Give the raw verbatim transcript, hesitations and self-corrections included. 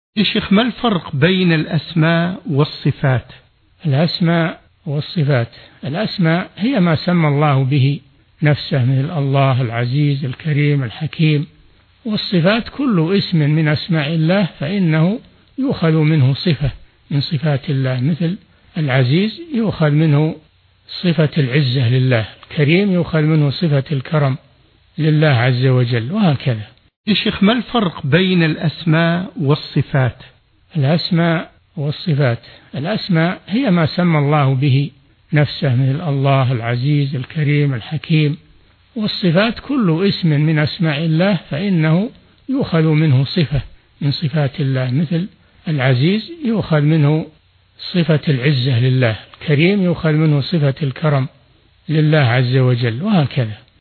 يا شيخ، ما الفرق بين الأسماء والصفات؟ الأسماء والصفات، الأسماء هي ما سمى الله به نفسه مثل الله العزيز الكريم الحكيم، والصفات كل اسم من أسماء الله فإنه يؤخذ منه صفة من صفات الله، مثل العزيز يؤخذ منه صفة العزة لله، الكريم يؤخذ منه صفة الكرم لله عز وجل، وهكذا. يا شيخ، ما الفرق بين الأسماء والصفات؟ الأسماء والصفات، الأسماء هي ما سمى الله به نفسه مثل الله العزيز الكريم الحكيم، والصفات كل اسم من أسماء الله فإنه يؤخذ منه صفة من صفات الله، مثل العزيز يؤخذ منه صفة العزة لله، الكريم يؤخذ منه صفة الكرم لله عز وجل، وهكذا.